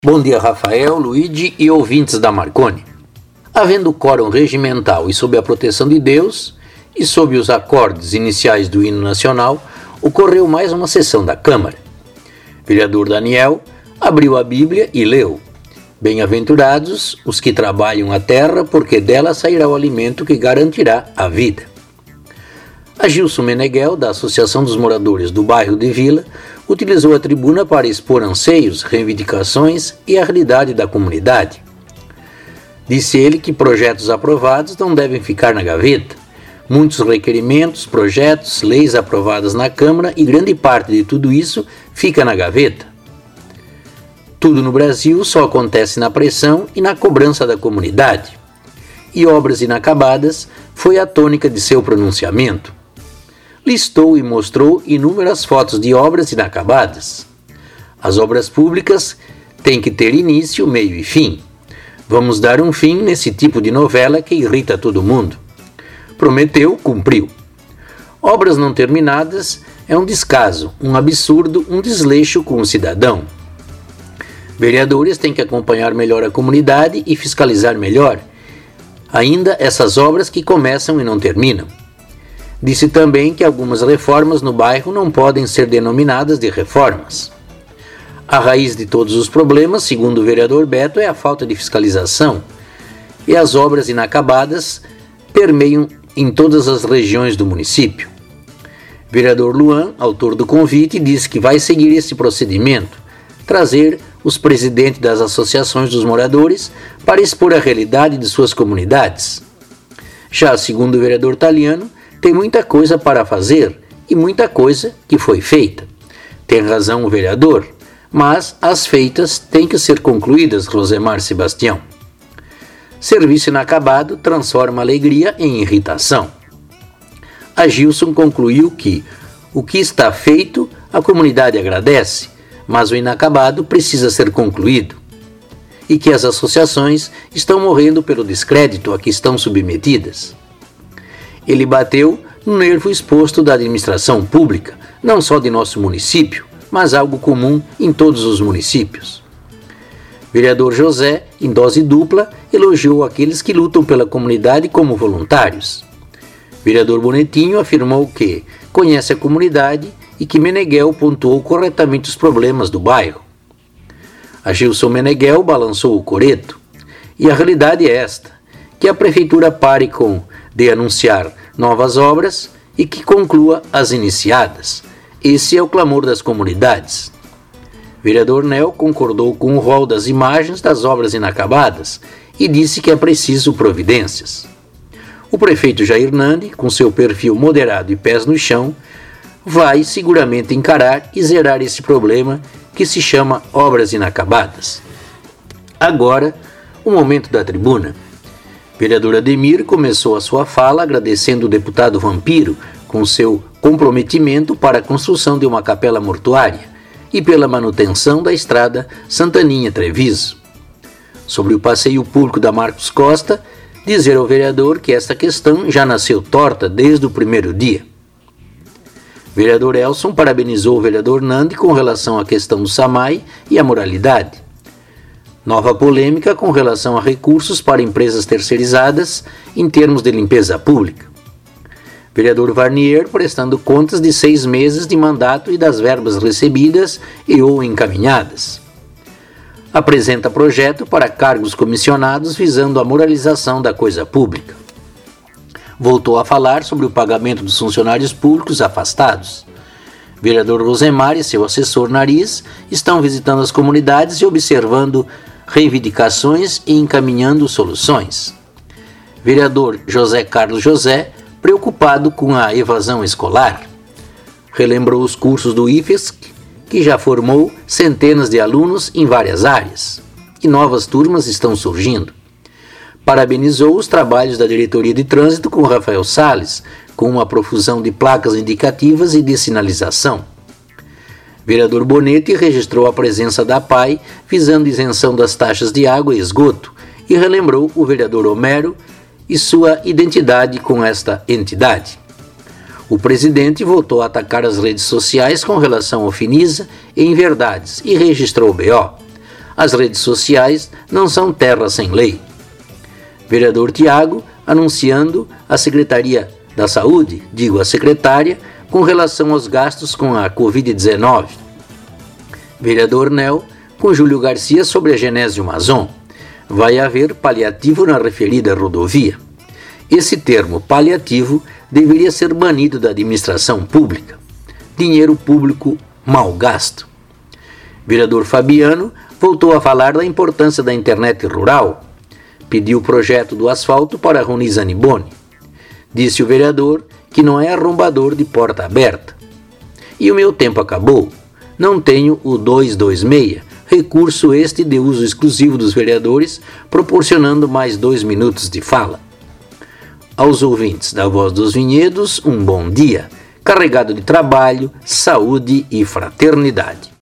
Bom dia, Rafael, Luigi e ouvintes da Marconi. Havendo quórum regimental e sob a proteção de Deus, e sob os acordes iniciais do hino nacional, ocorreu mais uma sessão da Câmara. Vereador Daniel abriu a Bíblia e leu: Bem-aventurados os que trabalham a terra, porque dela sairá o alimento que garantirá a vida. Agilson Meneghel, da Associação dos Moradores do Bairro de Vila, utilizou a tribuna para expor anseios, reivindicações e a realidade da comunidade. Disse ele que projetos aprovados não devem ficar na gaveta. Muitos requerimentos, projetos, leis aprovadas na Câmara e grande parte de tudo isso fica na gaveta. Tudo no Brasil só acontece na pressão e na cobrança da comunidade. E obras inacabadas foi a tônica de seu pronunciamento. Listou e mostrou inúmeras fotos de obras inacabadas. As obras públicas têm que ter início, meio e fim. Vamos dar um fim nesse tipo de novela que irrita todo mundo. Prometeu, cumpriu. Obras não terminadas é um descaso, um absurdo, um desleixo com o cidadão. Vereadores têm que acompanhar melhor a comunidade e fiscalizar melhor ainda essas obras que começam e não terminam. Disse também que algumas reformas no bairro não podem ser denominadas de reformas. A raiz de todos os problemas, segundo o vereador Beto, é a falta de fiscalização, e as obras inacabadas permeiam em todas as regiões do município. Vereador Luan, autor do convite, disse que vai seguir esse procedimento, trazer os presidentes das associações dos moradores para expor a realidade de suas comunidades. Já segundo o vereador Taliano, tem muita coisa para fazer e muita coisa que foi feita. Tem razão o vereador, mas as feitas têm que ser concluídas, Rosemar Sebastião. Serviço inacabado transforma alegria em irritação. Agilson concluiu que o que está feito a comunidade agradece, mas o inacabado precisa ser concluído, e que as associações estão morrendo pelo descrédito a que estão submetidas. Ele bateu no nervo exposto da administração pública, não só de nosso município, mas algo comum em todos os municípios. Vereador José, em dose dupla, elogiou aqueles que lutam pela comunidade como voluntários. Vereador Bonetinho afirmou que conhece a comunidade e que Meneghel pontuou corretamente os problemas do bairro. Agilson Meneghel balançou o coreto. E a realidade é esta, que a prefeitura pare de anunciar novas obras e que conclua as iniciadas. Esse é o clamor das comunidades. Vereador Nel concordou com o rol das imagens das obras inacabadas e disse que é preciso providências. O prefeito Jair Nandi, com seu perfil moderado e pés no chão, vai seguramente encarar e zerar esse problema que se chama obras inacabadas. Agora, o momento da tribuna. Vereador Ademir começou a sua fala agradecendo o deputado Vampiro com seu comprometimento para a construção de uma capela mortuária e pela manutenção da estrada Santaninha-Treviso. Sobre o passeio público da Marcos Costa, dizer ao vereador que esta questão já nasceu torta desde o primeiro dia. Vereador Elson parabenizou o vereador Nandi com relação à questão do SAMAI e a moralidade. Nova polêmica com relação a recursos para empresas terceirizadas em termos de limpeza pública. Vereador Varnier prestando contas de 6 meses de mandato e das verbas recebidas e ou encaminhadas. Apresenta projeto para cargos comissionados visando a moralização da coisa pública. Voltou a falar sobre o pagamento dos funcionários públicos afastados. Vereador Rosemar e seu assessor Nariz estão visitando as comunidades e observando reivindicações e encaminhando soluções. Vereador José Carlos José, preocupado com a evasão escolar. Relembrou os cursos do IFESC, que já formou centenas de alunos em várias áreas, e novas turmas estão surgindo. Parabenizou os trabalhos da Diretoria de Trânsito com Rafael Salles, com uma profusão de placas indicativas e de sinalização. Vereador Bonetti registrou a presença da PAI, visando isenção das taxas de água e esgoto, e relembrou o vereador Homero e sua identidade com esta entidade. O presidente voltou a atacar as redes sociais com relação ao Finisa e Inverdades e registrou o BO. As redes sociais não são terra sem lei. Vereador Tiago anunciando a Secretaria da Saúde, a secretária, com relação aos gastos com a Covid-19. Vereador Nel com Júlio Garcia sobre a Genésio Mazon. Vai haver paliativo na referida rodovia. Esse termo paliativo deveria ser banido da administração pública. Dinheiro público mal gasto. Vereador Fabiano voltou a falar da importância da internet rural. Pediu o projeto do asfalto para Rony Zaniboni. Disse o vereador que não é arrombador de porta aberta. E o meu tempo acabou. Não tenho o 226, recurso este de uso exclusivo dos vereadores, proporcionando mais 2 minutos de fala. Aos ouvintes da Voz dos Vinhedos, um bom dia, carregado de trabalho, saúde e fraternidade.